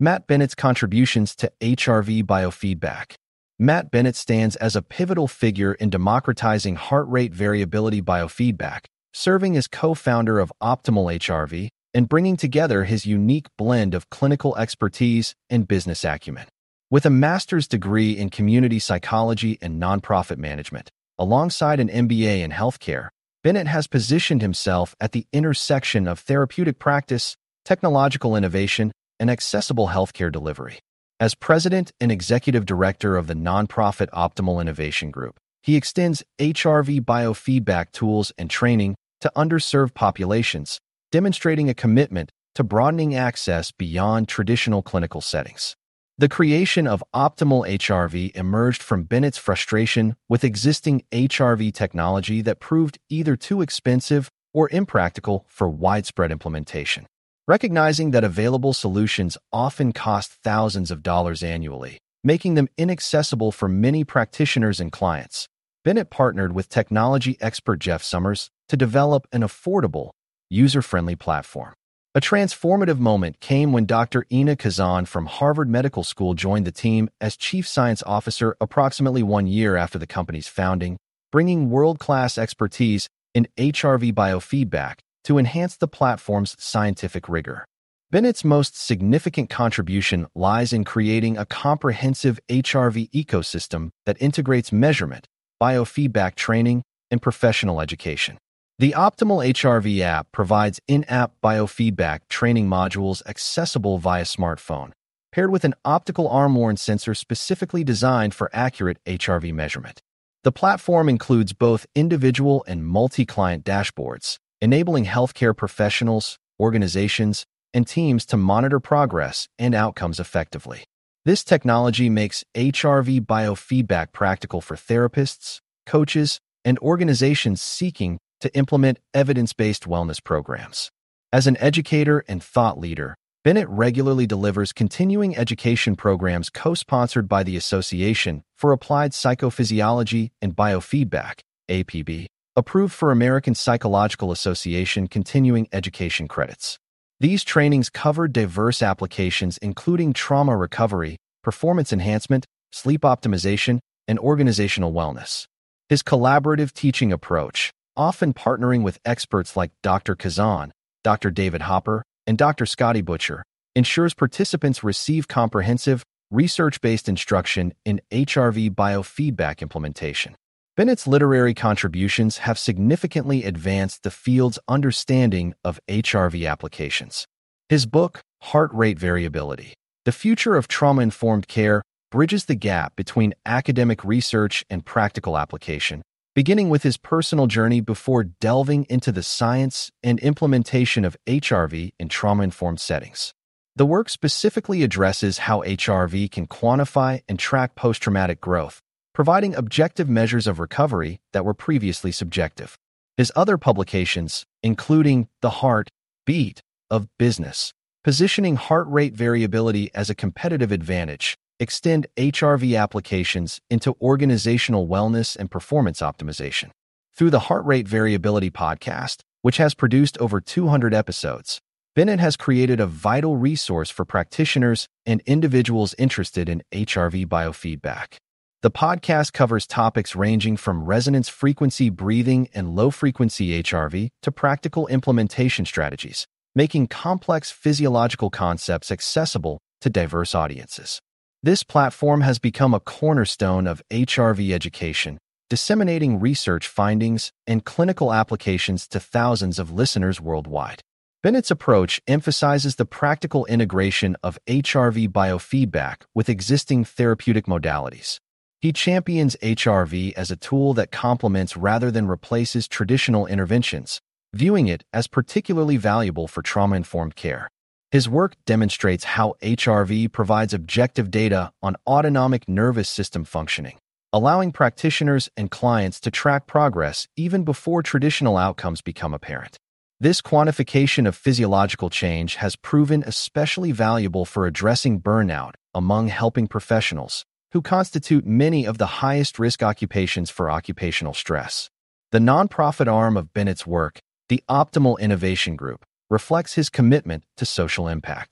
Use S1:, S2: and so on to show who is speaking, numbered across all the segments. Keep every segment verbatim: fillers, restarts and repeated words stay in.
S1: Matt Bennett's contributions to H R V biofeedback. Matt Bennett stands as a pivotal figure in democratizing heart rate variability biofeedback, serving as co-founder of Optimal H R V and bringing together his unique blend of clinical expertise and business acumen. With a master's degree in community psychology and nonprofit management, alongside an M B A in healthcare, Bennett has positioned himself at the intersection of therapeutic practice, technological innovation, and accessible healthcare delivery. As president and executive director of the nonprofit Optimal Innovation Group, he extends H R V biofeedback tools and training to underserved populations, demonstrating a commitment to broadening access beyond traditional clinical settings. The creation of Optimal H R V emerged from Bennett's frustration with existing H R V technology that proved either too expensive or impractical for widespread implementation. Recognizing that available solutions often cost thousands of dollars annually, making them inaccessible for many practitioners and clients, Bennett partnered with technology expert Jeff Summers to develop an affordable, user-friendly platform. A transformative moment came when Doctor Ina Kazan from Harvard Medical School joined the team as Chief Science Officer approximately one year after the company's founding, bringing world-class expertise in H R V biofeedback to enhance the platform's scientific rigor. Bennett's most significant contribution lies in creating a comprehensive H R V ecosystem that integrates measurement, biofeedback training, and professional education. The Optimal H R V app provides in-app biofeedback training modules accessible via smartphone, paired with an optical arm-worn sensor specifically designed for accurate H R V measurement. The platform includes both individual and multi-client dashboards, enabling healthcare professionals, organizations, and teams to monitor progress and outcomes effectively. This technology makes H R V biofeedback practical for therapists, coaches, and organizations seeking to implement evidence-based wellness programs. As an educator and thought leader, Bennett regularly delivers continuing education programs co-sponsored by the Association for Applied Psychophysiology and Biofeedback, A P B, approved for American Psychological Association continuing education credits. These trainings cover diverse applications including trauma recovery, performance enhancement, sleep optimization, and organizational wellness. His collaborative teaching approach, often partnering with experts like Doctor Kazan, Doctor David Hopper, and Doctor Scotty Butcher, ensures participants receive comprehensive, research-based instruction in H R V biofeedback implementation. Bennett's literary contributions have significantly advanced the field's understanding of H R V applications. His book, Heart Rate Variability: The Future of Trauma-Informed Care, bridges the gap between academic research and practical application, beginning with his personal journey before delving into the science and implementation of H R V in trauma-informed settings. The work specifically addresses how H R V can quantify and track post-traumatic growth, providing objective measures of recovery that were previously subjective. His other publications, including The Heart Beat of Business, positioning heart rate variability as a competitive advantage, extend H R V applications into organizational wellness and performance optimization. Through the Heart Rate Variability podcast, which has produced over two hundred episodes, Bennett has created a vital resource for practitioners and individuals interested in H R V biofeedback. The podcast covers topics ranging from resonance frequency breathing and low-frequency H R V to practical implementation strategies, making complex physiological concepts accessible to diverse audiences. This platform has become a cornerstone of H R V education, disseminating research findings and clinical applications to thousands of listeners worldwide. Bennett's approach emphasizes the practical integration of H R V biofeedback with existing therapeutic modalities. He champions H R V as a tool that complements rather than replaces traditional interventions, viewing it as particularly valuable for trauma-informed care. His work demonstrates how H R V provides objective data on autonomic nervous system functioning, allowing practitioners and clients to track progress even before traditional outcomes become apparent. This quantification of physiological change has proven especially valuable for addressing burnout among helping professionals, who constitute many of the highest-risk occupations for occupational stress. The nonprofit arm of Bennett's work, the Optimal Innovation Group, reflects his commitment to social impact.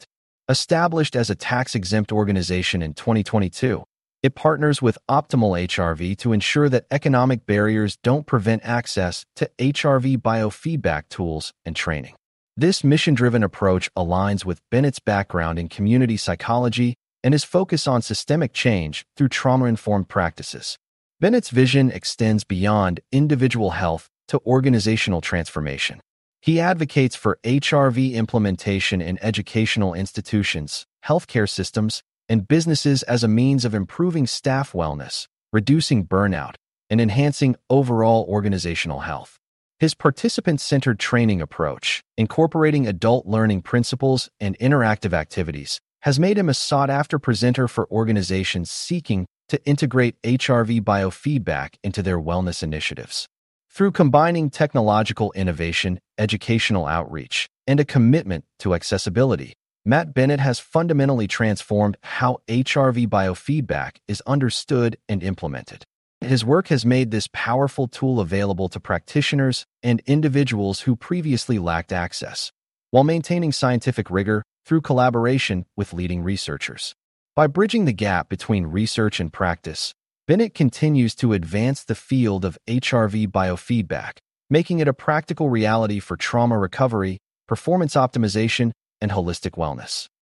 S1: Established as a tax-exempt organization in twenty twenty-two, it partners with Optimal H R V to ensure that economic barriers don't prevent access to H R V biofeedback tools and training. This mission-driven approach aligns with Bennett's background in community psychology and is focused on systemic change through trauma-informed practices. Bennett's vision extends beyond individual health to organizational transformation. He advocates for H R V implementation in educational institutions, healthcare systems, and businesses as a means of improving staff wellness, reducing burnout, and enhancing overall organizational health. His participant-centered training approach, incorporating adult learning principles and interactive activities, has made him a sought-after presenter for organizations seeking to integrate H R V biofeedback into their wellness initiatives. Through combining technological innovation, educational outreach, and a commitment to accessibility, Matt Bennett has fundamentally transformed how H R V biofeedback is understood and implemented. His work has made this powerful tool available to practitioners and individuals who previously lacked access, while maintaining scientific rigor through collaboration with leading researchers. By bridging the gap between research and practice, Bennett continues to advance the field of H R V biofeedback, making it a practical reality for trauma recovery, performance optimization, and holistic wellness.